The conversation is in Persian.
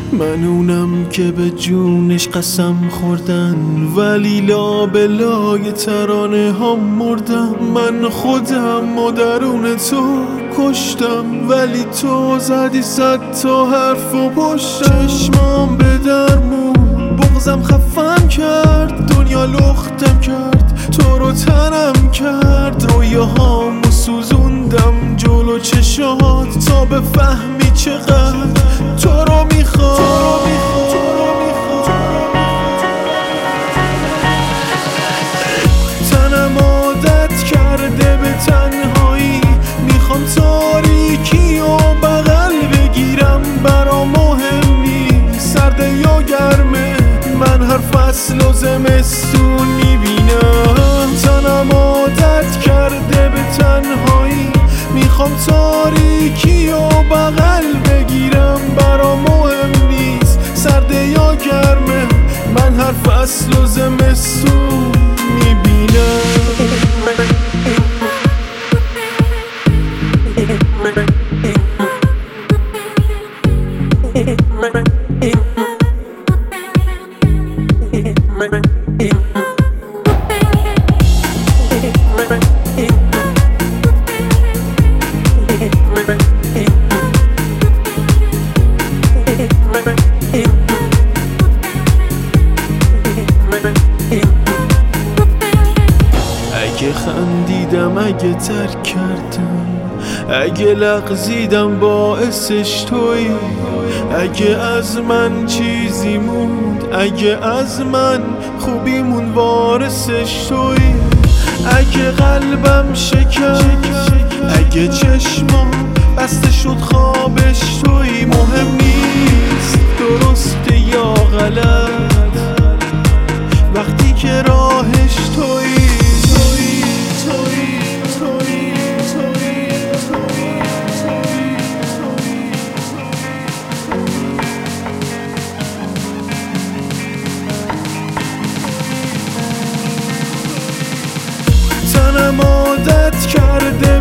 من اونم که به جونش قسم خوردن، ولی لابلای ترانه ها مردم. من خودم و درون تو کشتم، ولی تو زدی 100 تا حرف و پشتم. چشمام به درمون بغزم خفم کرد، دنیا لختم کرد، تو رو تنم کرد. رویاهامو سوزوندم جلو چشات تا بفهمی چقدر تو رو میخوام. تنم عادت کرده به تنهایی، میخوام تاریکی و بغل بگیرم. برام مهم نیست سرده یا گرمه، من هر فصل و زمستون میبینم. تنم عادت کرده به تنهایی، میخوام تاریکی و بغل بگیرم. برام مهم نیست سرده یا گرمه، من هر فصل و زمستون میبینم. اگه خندیدم، اگه ترک کردم، اگه لغزیدم باعثش تویی. اگه از من چیزی موند، اگه از من خوبیمون وارثش تویی. اگه قلبم شکست، اگه چشمام بسته شد خوابش تویی. مهم نیست درسته یا غلط، وقتی که راهش تویی. تنم عادت کرده